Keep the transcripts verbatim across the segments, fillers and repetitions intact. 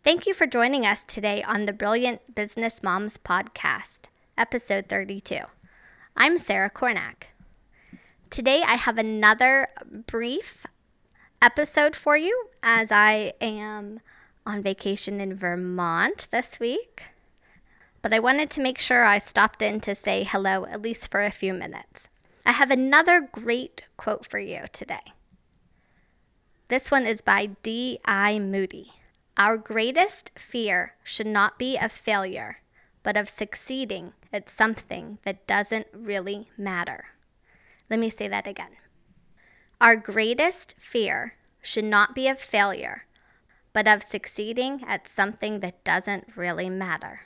Thank you for joining us today on the Brilliant Business Moms Podcast, episode thirty-two. I'm Sarah Cornack. Today I have another brief episode for you as I am on vacation in Vermont this week. But I wanted to make sure I stopped in to say hello at least for a few minutes. I have another great quote for you today. This one is by D I Moody. Our greatest fear should not be of failure, but of succeeding at something that doesn't really matter. Let me say that again. Our greatest fear should not be of failure, but of succeeding at something that doesn't really matter.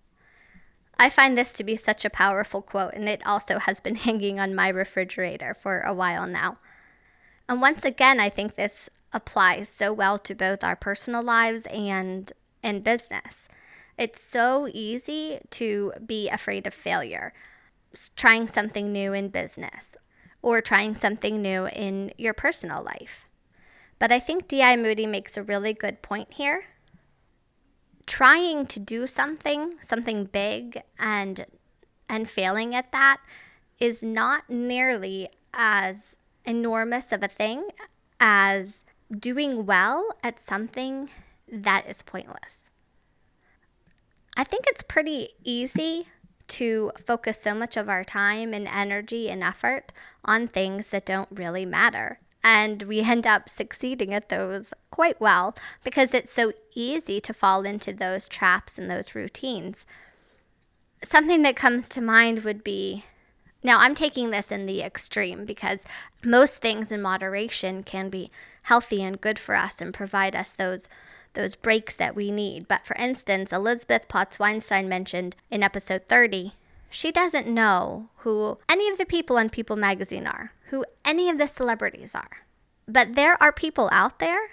I find this to be such a powerful quote, and it also has been hanging on my refrigerator for a while now. And once again, I think this applies so well to both our personal lives and in business. It's so easy to be afraid of failure, trying something new in business or trying something new in your personal life. But I think D I Moody makes a really good point here. Trying to do something, something big, and and failing at that is not nearly as enormous of a thing as doing well at something that is pointless. I think it's pretty easy to focus so much of our time and energy and effort on things that don't really matter. And we end up succeeding at those quite well because it's so easy to fall into those traps and those routines. Something that comes to mind would be, now I'm taking this in the extreme because most things in moderation can be healthy and good for us and provide us those those breaks that we need. But for instance, Elizabeth Potts Weinstein mentioned in episode thirty, she doesn't know who any of the people in People magazine are, who any of the celebrities are. But there are people out there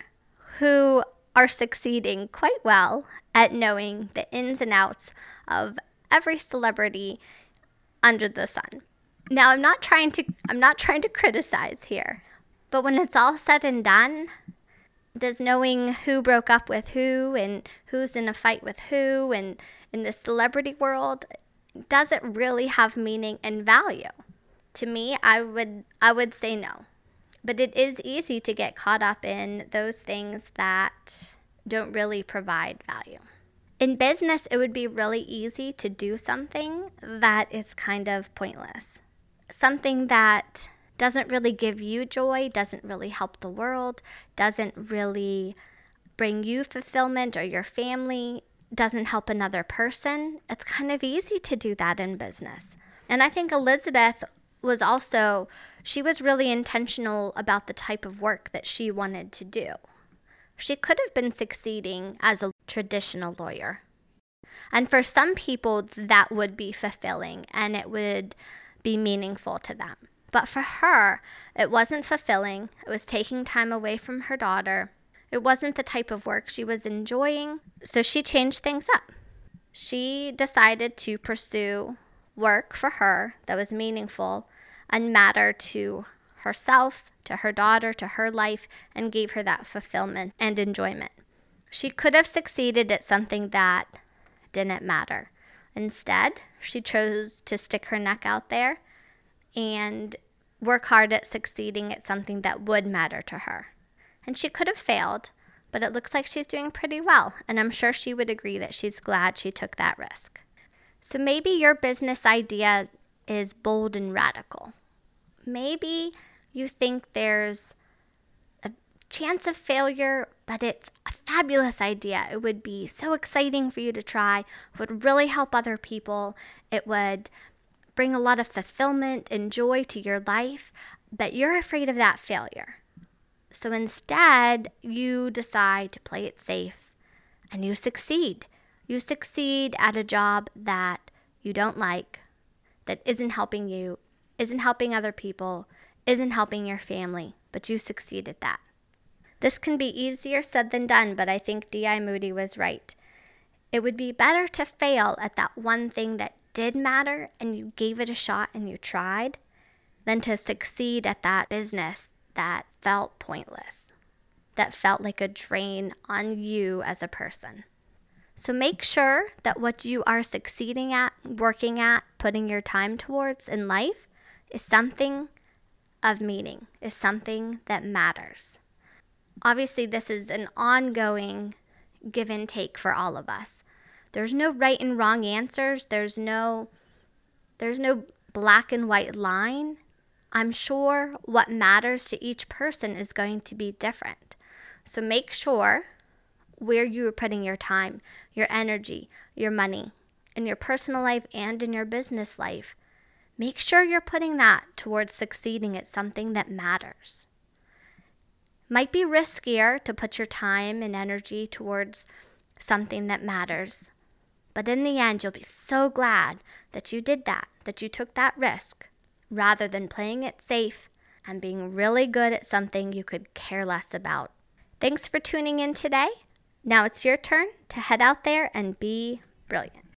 who are succeeding quite well at knowing the ins and outs of every celebrity under the sun. Now, I'm not trying to I'm not trying to criticize here, but when it's all said and done, does knowing who broke up with who and who's in a fight with who and in the celebrity world, does it really have meaning and value? To me, I would I would say no. But it is easy to get caught up in those things that don't really provide value. In business, it would be really easy to do something that is kind of pointless. Something that doesn't really give you joy, doesn't really help the world, doesn't really bring you fulfillment or your family, doesn't help another person. It's kind of easy to do that in business. And I think Elizabeth was also, she was really intentional about the type of work that she wanted to do. She could have been succeeding as a traditional lawyer. And for some people, that would be fulfilling and it would be meaningful to them. But for her, it wasn't fulfilling. It was taking time away from her daughter. It wasn't the type of work she was enjoying. So she changed things up. She decided to pursue work for her that was meaningful and matter to herself, to her daughter, to her life, and gave her that fulfillment and enjoyment. She could have succeeded at something that didn't matter. Instead, she chose to stick her neck out there and work hard at succeeding at something that would matter to her. And she could have failed, but it looks like she's doing pretty well, and I'm sure she would agree that she's glad she took that risk. So maybe your business idea is bold and radical. Maybe you think there's a chance of failure, but it's a fabulous idea. It would be so exciting for you to try. It would really help other people. It would bring a lot of fulfillment and joy to your life, but you're afraid of that failure. So instead, you decide to play it safe and you succeed. You succeed at a job that you don't like, that isn't helping you, isn't helping other people, isn't helping your family, but you succeed at that. This can be easier said than done, but I think D I Moody was right. It would be better to fail at that one thing that did matter and you gave it a shot and you tried than to succeed at that business that felt pointless, that felt like a drain on you as a person. So make sure that what you are succeeding at, working at, putting your time towards in life is something of meaning, is something that matters. Obviously, this is an ongoing give and take for all of us. There's no right and wrong answers. There's no, there's no black and white line. I'm sure what matters to each person is going to be different. So make sure where you are putting your time, your energy, your money, in your personal life and in your business life. Make sure you're putting that towards succeeding at something that matters. Might be riskier to put your time and energy towards something that matters, but in the end, you'll be so glad that you did that, that you took that risk, rather than playing it safe and being really good at something you could care less about. Thanks for tuning in today. Now it's your turn to head out there and be brilliant.